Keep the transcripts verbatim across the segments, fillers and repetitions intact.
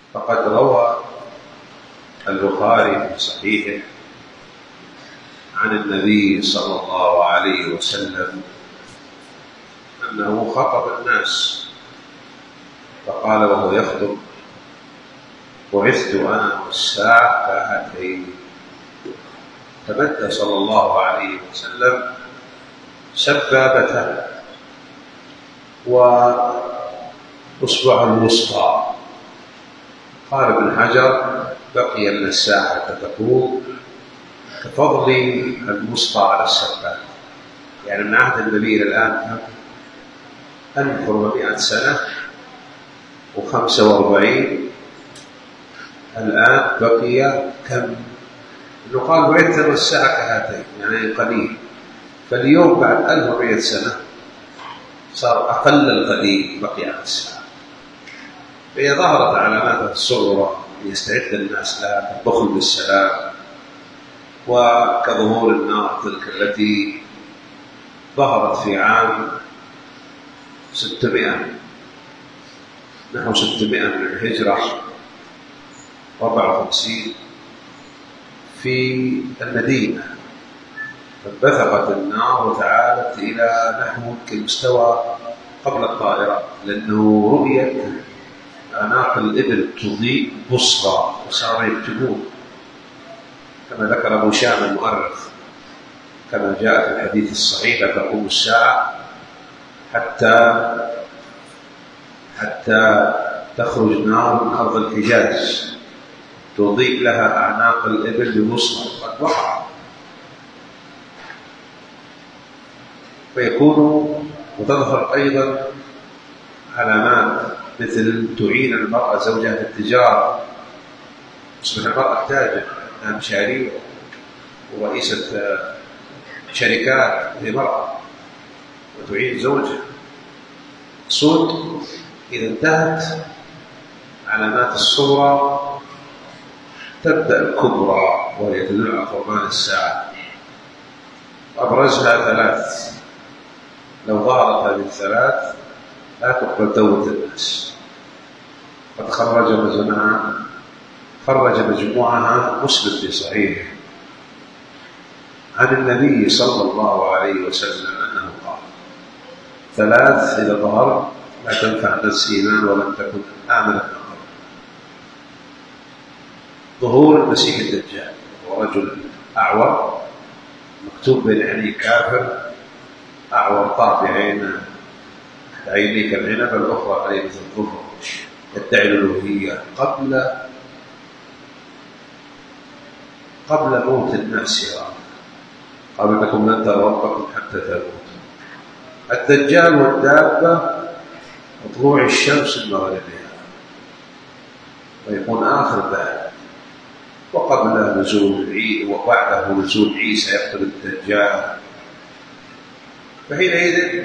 فقد روى البخاري في صحيحه عن النبي صلى الله عليه وسلم أنه خطب الناس فقال وهو يخطب: بعثت أنا والساعة كهاتين. تمد صلى الله عليه وسلم سبابته وأصبع الوسطى. قال ابن حجر: بقي من الساعة تقوم كفضل الوسطى على السبابة، يعني من عهد النبي إلى الآن ألف وأربعمائة سنة وخمسة وأربعين. الآن بقي كم؟ إنه قال بعثت أنا والساعة كهاتين، يعني قليل. فاليوم بعد ألف وأربعمائة سنة صار أقل القليل بقي عن الساعة. فهي ظهرت علامات الصغرى ليستعد الناس لها كالبخل بالسلام، وكظهور النار تلك التي ظهرت في عام ستمائة نحو ستمائة من الهجرة أربعة وخمسين في المدينة، فانبثقت النار وتعالت إلى نحو المستوى قبل الطائرة، لأنه رؤيت أعناق الإبل تضيء بصرى وصاروا يكتبون كما ذكر أبو شام المؤرخ، كما جاء في الحديث الصحيح: لا تقوم الساعة حتى حتى تخرج نار من أرض الحجاز تضيء لها أعناق الإبل ببصرى. قد وقع. فيكون وتظهر أيضا علامات مثل تعين المرأة زوجها في التجارة، تصبح المرأة تاجر، أنها مشاريع ورئيسة شركات، هي مرأة وتعين زوجها. صوت إذا انتهت علامات الصغرى تبدأ الكبرى، وهي تدل على قربان الساعة. أبرزها ثلاث، لو ظهرت هذه الثلاث لا تقبل توبة الناس. قد خرج مجموعة خرج مجموعها مسلم في صحيحه عن النبي صلى الله عليه وسلم أنه قال: ثلاث إذا ظهر لا تنفع النفس إيمان ولم تكن آمنت من قبل. ظهور المسيح الدجال، ورجل أعور مكتوب بين عينيه كافر، أعور طافي عين عينيه كالعنب، الأخرى عليه مثل الظفر، يدعي الألوهية قبل قبل موت الناس. يرى قال: إنكم لن تروا ربكم حتى تموتوا. الدجال والدابة وطلوع الشمس من مغربها، ويكون آخر ذلك. وقبل نزول عيسى وبعده نزول عيسى يقتل الدجال. فحينئذ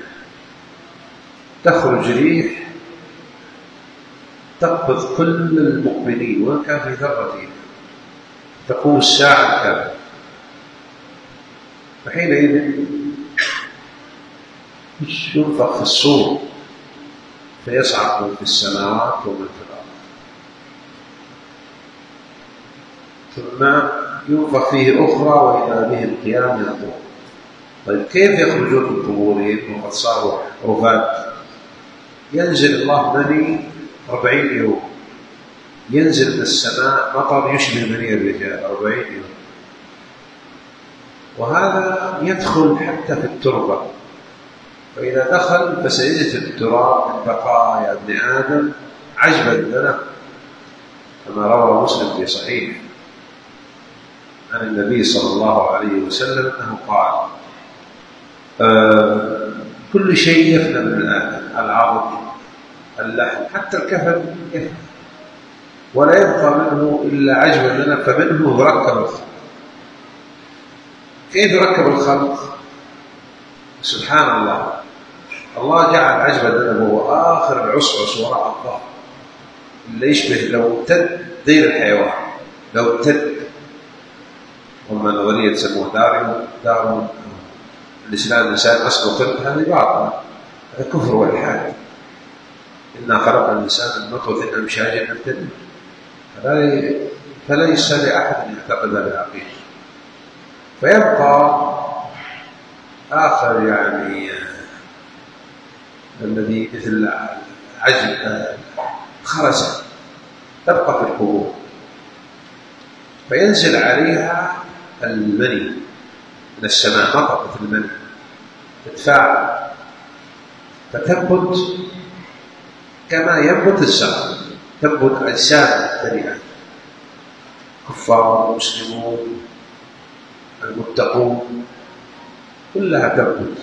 تخرج ريح تقبض كل المؤمنين وإن كان في ذرتهم، تقوم الساعة كاملة. فحينئذ ينفخ في الصور فيصعق من في السماوات ومن في الأرض، ثم ينفخ فيه أخرى وإذا بهم قيام ينظرون. طيب كيف يخرجون من قبورهم وقد صاروا رفات؟ ينزل الله مني أربعين يوم، ينزل من السماء مطر يشبه مني الرجال أربعين يوم، وهذا يدخل حتى في التربة، فإذا دخل فسيجد التراب بقايا ابن آدم عجبا لنا، كما روى مسلم في صحيح عن النبي صلى الله عليه وسلم أنه قال: آه كل شيء يفنى من آدم، العظم، اللحم، حتى الكفن يفنى، ولا يبقى منه إلا عجبا لنا، فمنه يركب الخلق. كيف يركب الخلق؟ سبحان الله، الله جعل عجبا لنا وهو آخر العصعص وراء الظهر، اللي يشبه لو امتد دين الحيوان، لو امتد. وما نظرية تسموه دار دار الإسلام، الإنسان أصله قلب، هذه باطلة، هذا كفر والحاد. إنا خلق الإنسان من نطفة أمشاج نبتليه، فليس لأحد أن يعتقد بالعقيدة. فيبقى آخر يعني الذي مثل عجل خرسة تبقى في القبور، فينزل عليها المني من السماء، مطر مثل المني تتفاعل فتنبت كما ينبت الزرع، تنبت أجسام بني آدم، كفار مسلمون المتقون كلها تنبت.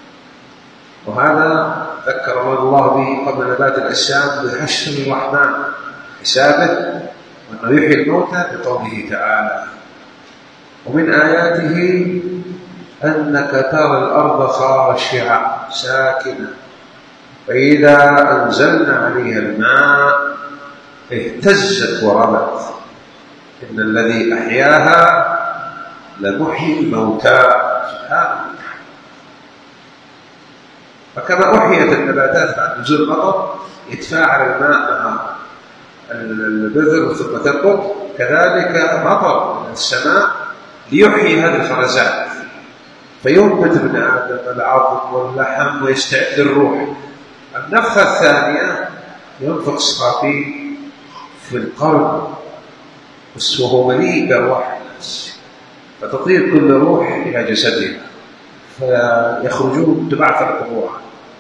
وهذا ذكر الله به قبل نبات الأجسام بحشر الرحمن حسابه، وأنه يحيي الموتى بقوله تعالى: ومن آياته أنك ترى الأرض خاشعة ساكنة فإذا أنزلنا عليها الماء اهتزت وربت إن الذي أحياها لمحيي الموتى سبحانه. فكما أحيت النباتات بعد نزول المطر يتفاعل الماء مع البذر ثم تنبت، كذلك مطر من السماء ليحيي هذه الفرزات فينبت ابن آدم العظم واللحم ويستعد الروح. النفخة الثانية ينفخ إسرافيل في القرن وهو مليء بأرواح الناس، فتطير كل روح إلى جسدها فيخرجون تبعث القبور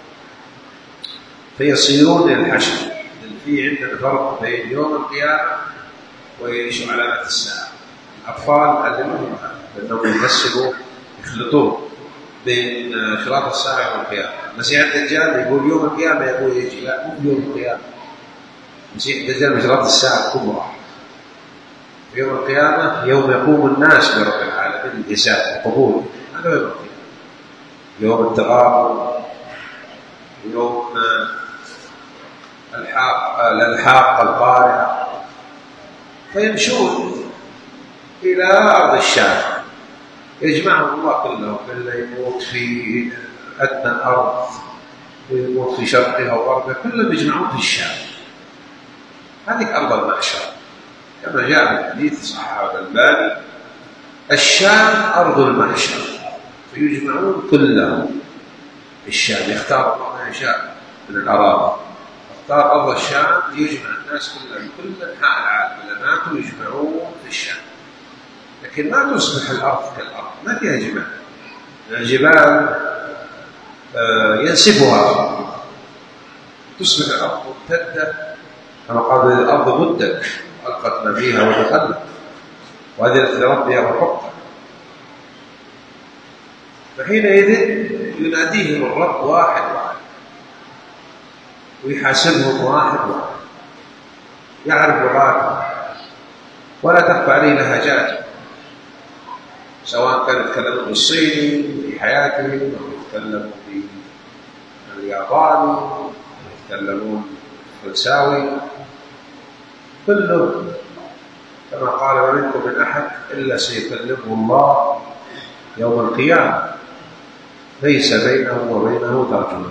فيصيرون إلى الحشر. في عندنا فرق بين يوم القيامة وإيش علامات الساعة. الأطفال علموهم لأنهم يمثلوا يخلطون بين شراط الساعة يوم القيامة. المسيح الدجال يقول يوم القيامة يقول يجي، لا مو يوم القيامة. المسيح الدجال شراط الساعة الكبرى. يوم القيامة يوم يقوم الناس برب العالمين الحساب والقبول، هذا يوم القيامة. يوم التغابن، يوم الحاق الالحاق القارعة، فيمشون إلى أرض الشام يجمعهم الله كلهم، كله يموت في أدنى الأرض ويموت في شرقها وغربها، كلهم يجمعون في الشام. هذه أرض المحشر كما جاء في الحديث صححه الألباني: الشام أرض المحشر، فيجمعون كلهم في الشام. يختار الله ما يشاء من الأراضي، اختار أرض الشام يجمع الناس كلهم كل أنحاء العالم، إذا ماتوا يجمعون في الشام. لكن ما تصبح الأرض كالأرض، ما فيها جبال. الجبال ينسفها، تصبح الأرض ممتدة كما قال: الأرض مدت ألقت ما فيها وتخلت وأذنت لربها وحقها. فحينئذ يناديهم الرب واحد واحد ويحاسبهم واحد واحد، يعرف لغاتهم ولا تخفى عليه لهجاته، سواء كانوا يتكلمون بالصيني في حياتهم أو يتكلمون بالياباني أو يتكلمون بالفرنساوي، كله كما قال: ومنكم من أحد إلا سيكلمه الله يوم القيامة ليس بينه وبينه ترجمان.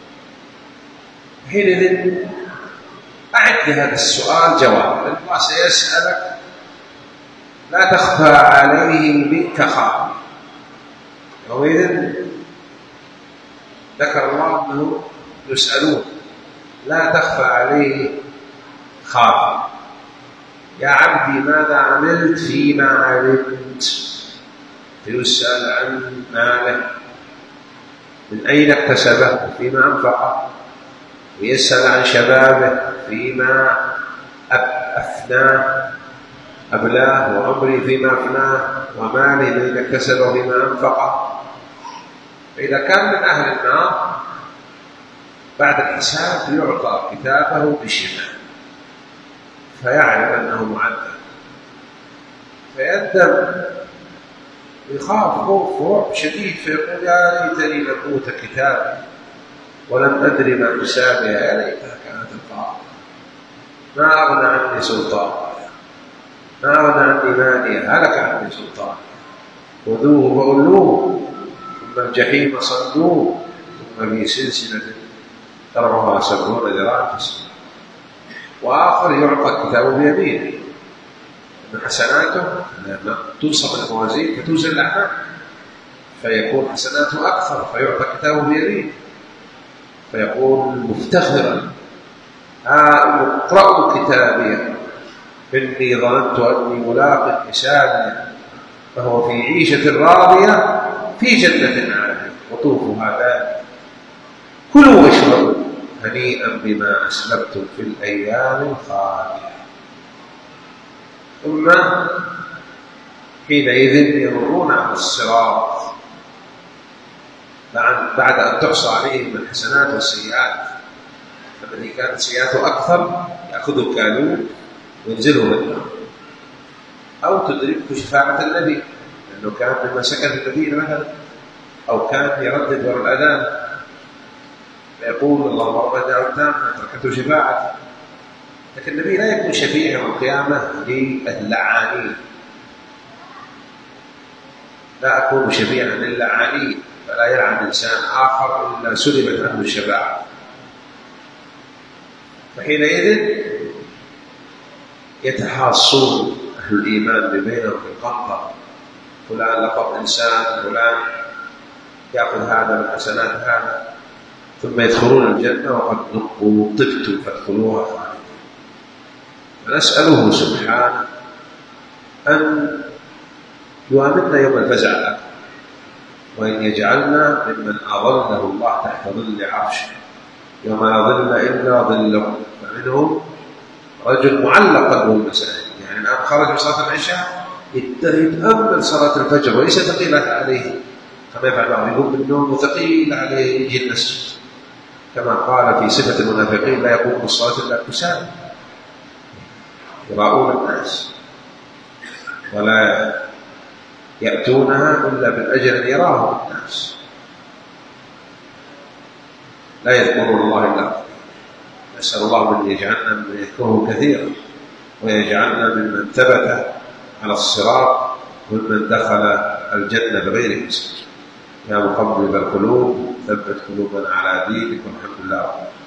حينئذ أعد لهذا السؤال جواب، لأن الله سيسألك لا تخفى عليه منك خافية. يومئذ ذكر الله أنه يسألون لا تخفى عليه خافية: يا عبدي ماذا عملت فيما علمت؟ فيسأل عن ماله من أين اكتسبه فيما أنفقه، ويسأل عن شبابه فيما أفناه أبلاه، وعمري فيما أفناه، ومالي من اكتسبه فيما أنفقه. فإذا كان من أهل النار بعد الحساب يعطى كتابه بشمال فيعلم أنه معذب، فيندم يخاف خوف ورعب شديد، فيقول: يا ليتني لم أوت كتابي ولم أدري ما حسابها، يا ليتها كانت القاضية، ما أغنى عني سلطاني، ما أغنى عني مالي، هلك عني سلطاني، خذوه فغلوه ثم الجحيم صلوه ثم في سلسلة درعها سبعون ذراعا في السماء. وآخر يعطى كتابه بيمينه، أن حسناته لما توصف الموازين فتوزن الأعمال فيكون حسناته أكثر، فيعطى كتابه بيمينه فيقول مفتخرا اقرأوا كتابي إني ظننت أني ملاق حسابي فهو في عيشة راضية في جنة عالية قطوفها دانية كلوا واشربوا هنيئا بما أسلفتم في الأيام الخالية. ثم حينئذ يمرون على الصراط بعد أن تحصى عليهم الحسنات والسيئات، الذي كانت سيئاته أكثر يأخذه كالون وينزله بالنار، أو تدركه شفاعة النبي لأنه كان مما سكن المدينة مثلا، أو كان يردد وراء الأذان فيقول اللهم رب دعوة تامة تركته شفاعة. لكن النبي لا يكون شفيع يوم القيامة للعانين، لا أكون شفيعا للعانين، فلا يلعن إنسان آخر إلا سلبت عنه الشفاعة. فحينئذ يتحاصون أهل الإيمان بينهم في القنطرة، فلان لقب إنسان، فلان يأخذ هذا من حسنات هذا، ثم يدخلون الجنة وقد نقوا طبتم فادخلوها خالدين. فنسأله سبحانه أن يؤمننا يوم الفزع الأكبر، وأن يجعلنا ممن أظله الله تحت ظل عرشه يوم لا ظل إلا ظله، فمنهم رجل معلق قلبه المساجد، يعني الآن خرج من صلاة العشاء يتأمل صلاة الفجر وليس ثقيلة عليه كما يفعل بعض، يقوم بالنوم وثقيل عليه يجي المسجد، كما قال في صفة المنافقين لا يقوم بالصلاة إلا كسالى يراؤون الناس ولا يأتونها إلا بالأجر يراه الناس، لا يذكرون الله إلا قليلا. نسأل الله أن يجعلنا ممن يذكره كثيرا، ويجعلنا ممن ثبت على الصراط وممن دخل الجنة بغير حساب. يا مقلب القلوب ثبت قلوبنا على دينك، والحمد لله.